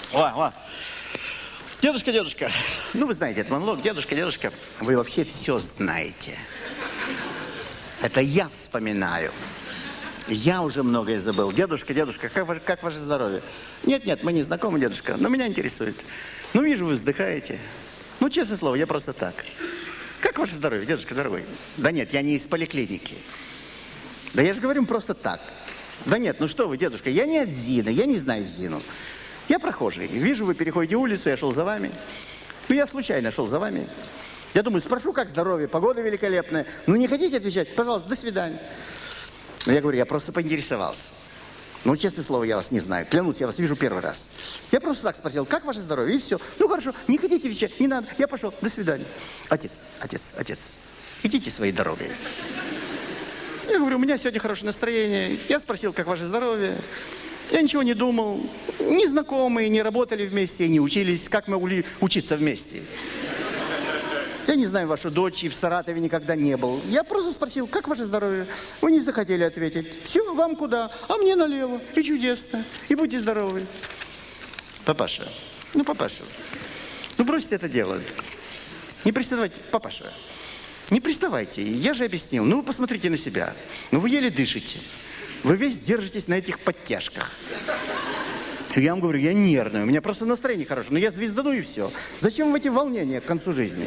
О. Дедушка, дедушка. Ну, вы знаете этот монолог. Дедушка, дедушка. Вы вообще все знаете. Это я вспоминаю. Я уже многое забыл. Дедушка, дедушка, как ваше здоровье? Нет, мы не знакомы, дедушка, но меня интересует. Ну, вижу, вы вздыхаете. Ну, честное слово, я просто так. Как ваше здоровье, дедушка дорогой? Да нет, я не из поликлиники. Да я же говорю просто так. Да нет, ну что вы, дедушка, я не от Зины, я не знаю Зину. Я прохожий. Вижу, вы переходите улицу, я шел за вами. Ну, я случайно шел за вами. Я думаю, спрошу, как здоровье, погода великолепная. Ну, не хотите отвечать? Пожалуйста, до свидания. Но я говорю, я просто поинтересовался. Ну, честное слово, я вас не знаю. Клянусь, я вас вижу первый раз. Я просто так спросил, как ваше здоровье? И все. Ну, хорошо, не хотите отвечать? Не надо. Я пошел. До свидания. Отец. Идите своей дорогой. Я говорю, у меня сегодня хорошее настроение. Я спросил, как ваше здоровье. Я ничего не думал. Не знакомые, не работали вместе, не учились. Как мы могли учиться вместе? Я не знаю вашу дочь, и в Саратове никогда не был. Я просто спросил, как ваше здоровье? Вы не захотели ответить. Все, вам куда? А мне налево. И чудесно. И будьте здоровы. Папаша, ну бросьте это дело. Не приставайте, папаша. Не приставайте. Я же объяснил. Ну, вы посмотрите на себя. Ну, вы еле дышите. Вы весь держитесь на этих подтяжках. Я вам говорю, я нервный, у меня просто настроение хорошее, но я звездану и все. Зачем в эти волнения к концу жизни?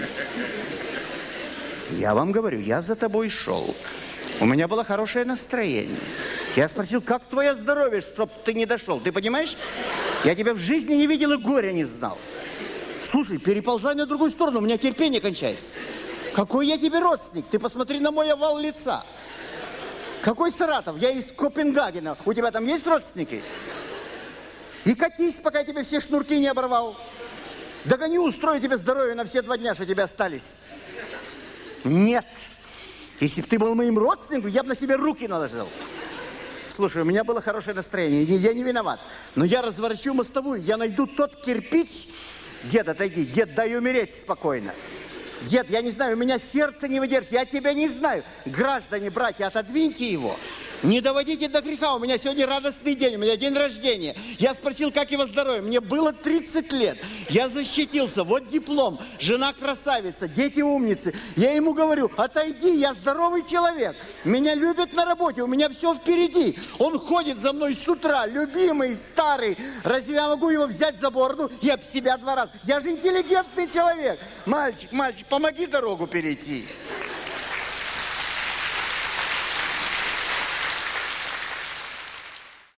Я вам говорю, я за тобой шел. У меня было хорошее настроение. Я спросил, как твое здоровье, чтоб ты не дошел, ты понимаешь? Я тебя в жизни не видел и горя не знал. Слушай, переползай на другую сторону, у меня терпение кончается. Какой я тебе родственник? Ты посмотри на мой овал лица. Какой Саратов? Я из Копенгагена. У тебя там есть родственники? И катись, пока я тебе все шнурки не оборвал. Догоню, устрою тебе здоровье на все 2 дня, что тебе остались. Нет. Если бы ты был моим родственником, я бы на себе руки наложил. Слушай, у меня было хорошее настроение, я не виноват. Но я разворачу мостовую, я найду тот кирпич. Дед, отойди, дед, дай умереть спокойно. Дед, я не знаю, у меня сердце не выдержит, я тебя не знаю. Граждане, братья, отодвиньте его. Не доводите до греха, у меня сегодня радостный день, у меня день рождения. Я спросил, как его здоровье, мне было 30 лет. Я защитился, вот диплом, жена красавица, дети умницы. Я ему говорю, отойди, я здоровый человек. Меня любят на работе, у меня все впереди. Он ходит за мной с утра, любимый, старый. Разве я могу его взять за бороду и об себя 2 раза? Я же интеллигентный человек. Мальчик, помоги дорогу перейти.